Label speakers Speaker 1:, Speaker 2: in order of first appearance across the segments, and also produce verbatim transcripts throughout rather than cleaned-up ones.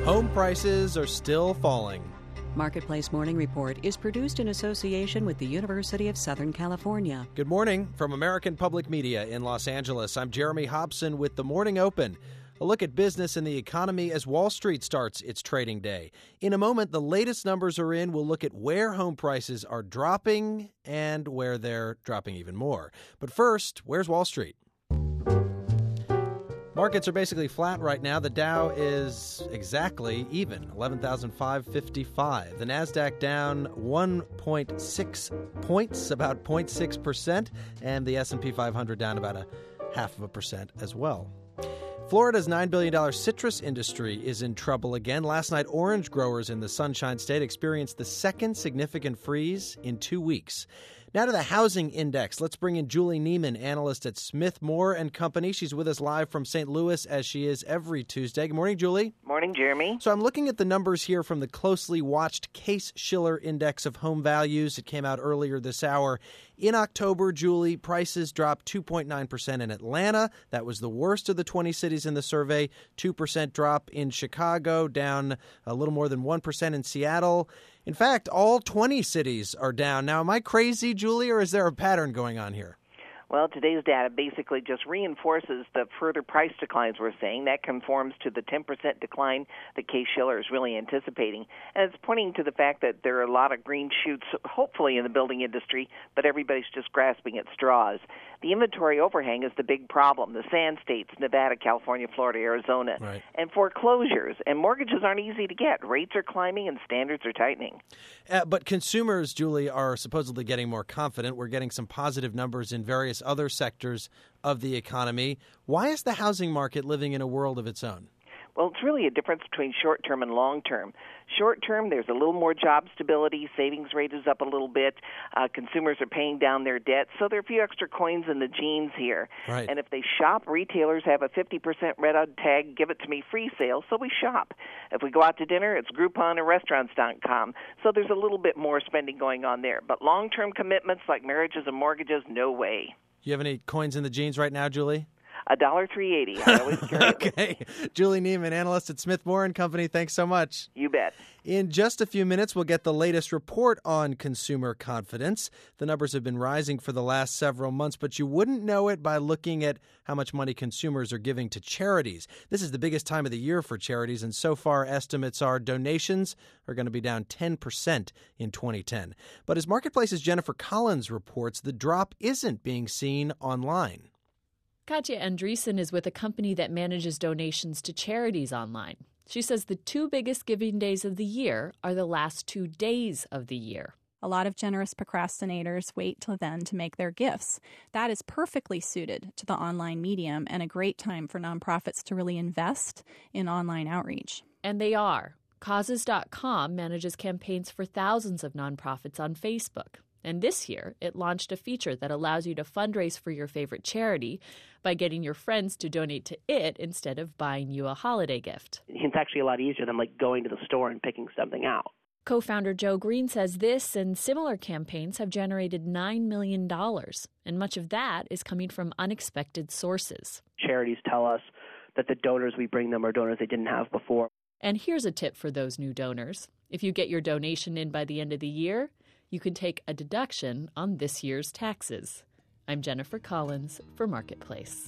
Speaker 1: Home prices are still falling.
Speaker 2: Marketplace Morning Report is produced in association with the University of Southern California.
Speaker 1: Good morning from American Public Media in Los Angeles. I'm Jeremy Hobson with the Morning Open. A look at business and the economy as Wall Street starts its trading day. In a moment, the latest numbers are in. We'll look at where home prices are dropping and where they're dropping even more. But first, where's Wall Street? Markets are basically flat right now. The Dow is exactly even, eleven thousand five hundred fifty-five. The Nasdaq down one point six points, about zero point six percent, and the S and P five hundred down about a half of a percent as well. Florida's nine billion dollars citrus industry is in trouble again. Last night, orange growers in the Sunshine State experienced the second significant freeze in two weeks. Now to the housing index. Let's bring in Julie Neiman, analyst at Smith Moore and Company. She's with us live from Saint Louis, as she is every Tuesday. Good morning, Julie.
Speaker 3: Morning, Jeremy.
Speaker 1: So I'm looking at the numbers here from the closely watched Case-Shiller Index of Home Values. It came out earlier this hour. In October, Julie, prices dropped two point nine percent in Atlanta. That was the worst of the twenty cities in the survey. two percent drop in Chicago, down a little more than one percent in Seattle. In fact, all twenty cities are down. Now, am I crazy, Julie, or is there a pattern going on here?
Speaker 3: Well, today's data basically just reinforces the further price declines we're seeing. That conforms to the ten percent decline that Case-Shiller is really anticipating. And it's pointing to the fact that there are a lot of green shoots, hopefully, in the building industry, but everybody's just grasping at straws. The inventory overhang is the big problem. The Sand States, Nevada, California, Florida, Arizona,
Speaker 1: right.
Speaker 3: And foreclosures. And mortgages aren't easy to get. Rates are climbing and standards are tightening.
Speaker 1: Uh, but consumers, Julie, are supposedly getting more confident. We're getting some positive numbers in various other sectors of the economy. Why is the housing market living in a world of its own?
Speaker 3: Well, it's really a difference between short-term and long-term. Short-term, there's a little more job stability. Savings rate is up a little bit. Uh, consumers are paying down their debt. So there are a few extra coins in the jeans here.
Speaker 1: Right.
Speaker 3: And if they shop, retailers have a fifty percent red tag, give it to me free sale, so we shop. If we go out to dinner, it's Groupon or Restaurants dot com. So there's a little bit more spending going on there. But long-term commitments like marriages and mortgages, no way.
Speaker 1: You have any coins in the jeans right now, Julie?
Speaker 3: A dollar three eighty. I always carry it.
Speaker 1: Okay. Julie Neiman, analyst at Smith Moore and Company. Thanks so much.
Speaker 3: You bet.
Speaker 1: In just a few minutes, we'll get the latest report on consumer confidence. The numbers have been rising for the last several months, but you wouldn't know it by looking at how much money consumers are giving to charities. This is the biggest time of the year for charities, and so far estimates are donations are going to be down ten percent in twenty ten. But as Marketplace's Jennifer Collins reports, the drop isn't being seen online.
Speaker 4: Katja Andreessen is with a company that manages donations to charities online. She says the two biggest giving days of the year are the last two days of the year.
Speaker 5: A lot of generous procrastinators wait till then to make their gifts. That is perfectly suited to the online medium and a great time for nonprofits to really invest in online outreach.
Speaker 4: And they are. Causes dot com manages campaigns for thousands of nonprofits on Facebook. And this year, it launched a feature that allows you to fundraise for your favorite charity by getting your friends to donate to it instead of buying you a holiday gift.
Speaker 6: It's actually a lot easier than like going to the store and picking something out.
Speaker 4: Co-founder Joe Green says this and similar campaigns have generated nine million dollars, and much of that is coming from unexpected sources.
Speaker 6: Charities tell us that the donors we bring them are donors they didn't have before.
Speaker 4: And here's a tip for those new donors. If you get your donation in by the end of the year, you can take a deduction on this year's taxes. I'm Jennifer Collins for Marketplace.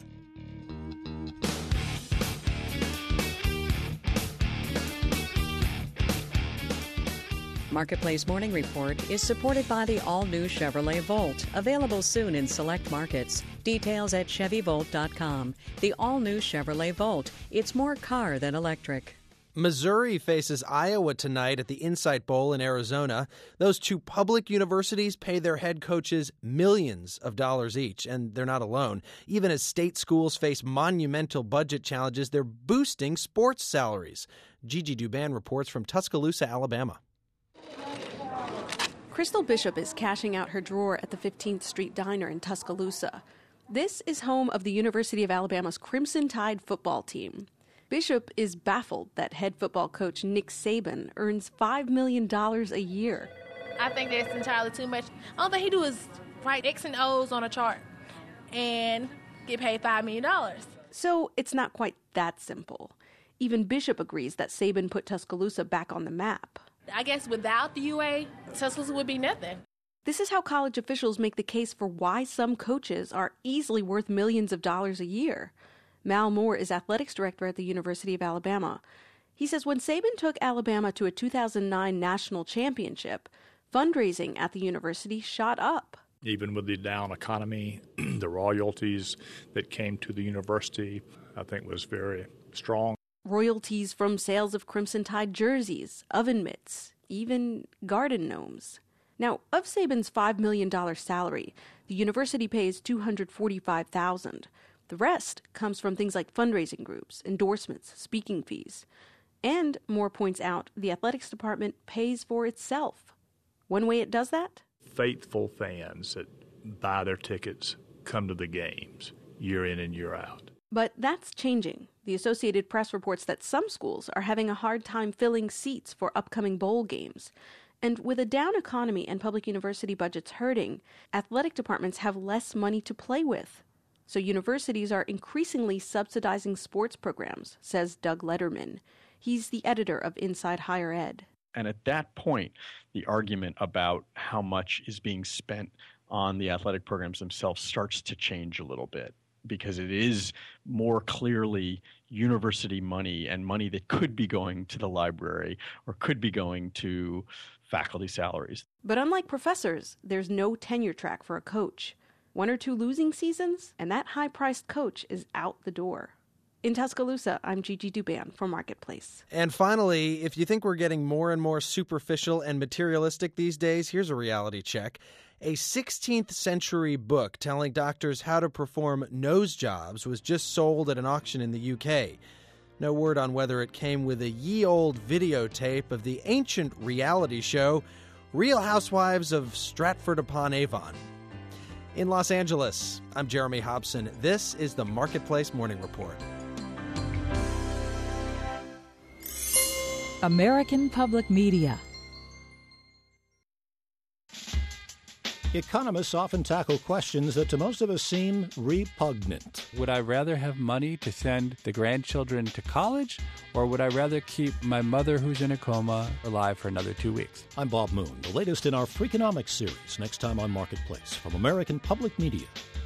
Speaker 2: Marketplace Morning Report is supported by the all-new Chevrolet Volt, available soon in select markets. Details at Chevy Volt dot com. The all-new Chevrolet Volt. It's more car than electric.
Speaker 1: Missouri faces Iowa tonight at the Insight Bowl in Arizona. Those two public universities pay their head coaches millions of dollars each, and they're not alone. Even as state schools face monumental budget challenges, they're boosting sports salaries. Gigi Duban reports from Tuscaloosa, Alabama.
Speaker 7: Crystal Bishop is cashing out her drawer at the fifteenth Street Diner in Tuscaloosa. This is home of the University of Alabama's Crimson Tide football team. Bishop is baffled that head football coach Nick Saban earns five million dollars a year.
Speaker 8: I think that's entirely too much. All that he do is write X and O's on a chart and get paid five million dollars.
Speaker 7: So it's not quite that simple. Even Bishop agrees that Saban put Tuscaloosa back on the map.
Speaker 8: I guess without the U A, Tuscaloosa would be nothing.
Speaker 7: This is how college officials make the case for why some coaches are easily worth millions of dollars a year. Mal Moore is athletics director at the University of Alabama. He says when Saban took Alabama to a two thousand nine national championship, fundraising at the university shot up.
Speaker 9: Even with the down economy, the royalties that came to the university, I think, was very strong.
Speaker 7: Royalties from sales of Crimson Tide jerseys, oven mitts, even garden gnomes. Now, of Saban's five million dollars salary, the university pays two hundred forty-five thousand dollars. The rest comes from things like fundraising groups, endorsements, speaking fees. And, Moore points out, the athletics department pays for itself. One way it does that?
Speaker 9: Faithful fans that buy their tickets come to the games year in and year out.
Speaker 7: But that's changing. The Associated Press reports that some schools are having a hard time filling seats for upcoming bowl games. And with a down economy and public university budgets hurting, athletic departments have less money to play with. So universities are increasingly subsidizing sports programs, says Doug Letterman. He's the editor of Inside Higher Ed.
Speaker 10: And at that point, the argument about how much is being spent on the athletic programs themselves starts to change a little bit, because it is more clearly university money and money that could be going to the library or could be going to faculty salaries.
Speaker 7: But unlike professors, there's no tenure track for a coach. One or two losing seasons, and that high-priced coach is out the door. In Tuscaloosa, I'm Gigi Duban for Marketplace.
Speaker 1: And finally, if you think we're getting more and more superficial and materialistic these days, here's a reality check. A sixteenth century book telling doctors how to perform nose jobs was just sold at an auction in the U K. No word on whether it came with a ye-old videotape of the ancient reality show Real Housewives of Stratford-upon-Avon. In Los Angeles, I'm Jeremy Hobson. This is the Marketplace Morning Report.
Speaker 11: American Public Media.
Speaker 12: Economists often tackle questions that to most of us seem repugnant.
Speaker 13: Would I rather have money to send the grandchildren to college, or would I rather keep my mother who's in a coma alive for another two weeks?
Speaker 12: I'm Bob Moon. The latest in our Freakonomics series, next time on Marketplace from American Public Media.